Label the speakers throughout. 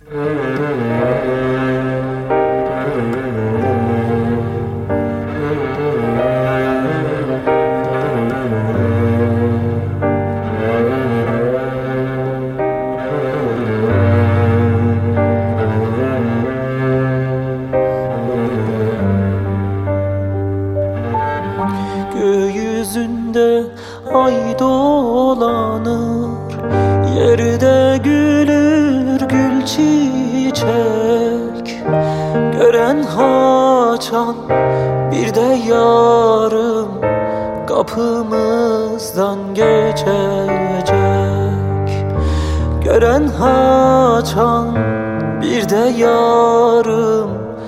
Speaker 1: Gökyüzünde ay dolanır, yerde gülür gül çiçek. Gören haçan bir de yarım kapımızdan geçecek. Gören haçan bir de yarım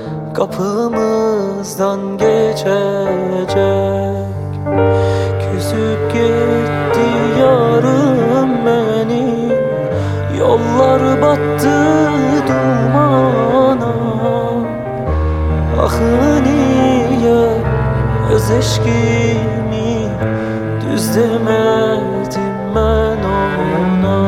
Speaker 1: kapımızdan geçecek. Küsüp gitti yarım benim, yollar battı dumana. Ah niye öz eşkimi düz demedim ben ona.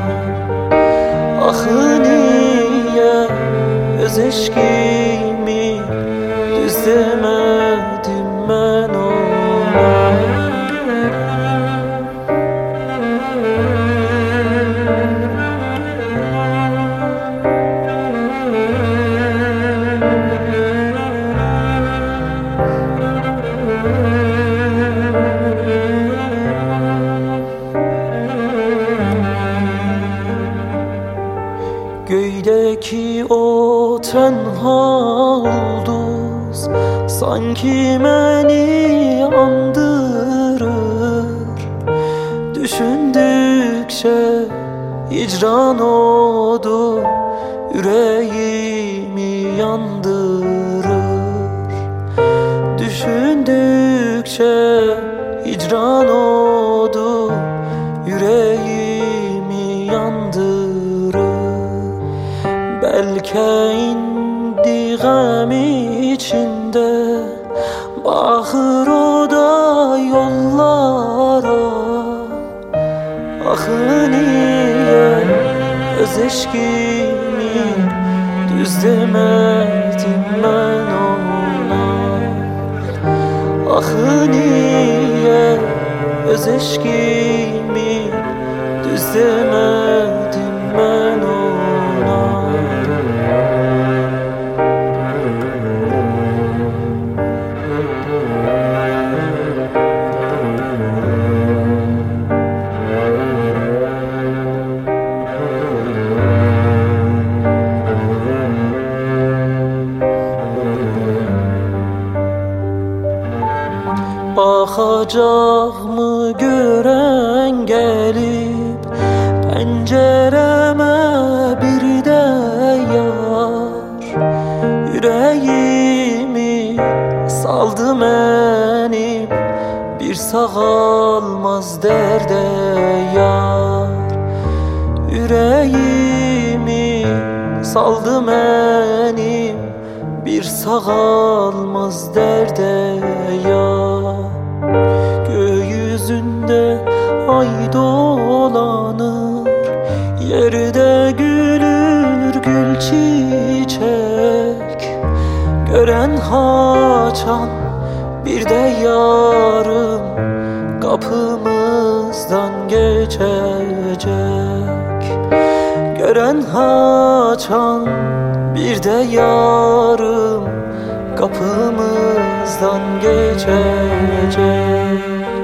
Speaker 1: Ah niye öz eşkimi düz demedim ben ona. Göydeki o tenha ulduz sanki beni andırır. Düşündükçe hicran odu yüreğimi yandırır. Düşündükçe hicran odu yüreğimi yandırır. Belki indi gam içinde, bakır o da yollara. Ah niye öz eşkimi düz demedim ben ona. Ah niye öz eşkimi düz demedim ben ona. Bakacak mı gören gelip pencereme bir de yar. Yüreğimi saldı benim bir sağalmaz derde yar. Yüreğimi saldı benim bir sağalmaz derde yar. Gökyüzünde ay dolanır, yerde gülür gül çiçek. Gören haçan bir de yarım kapımızdan geçecek. Gören haçan bir de yarım kapımızdan geçecek.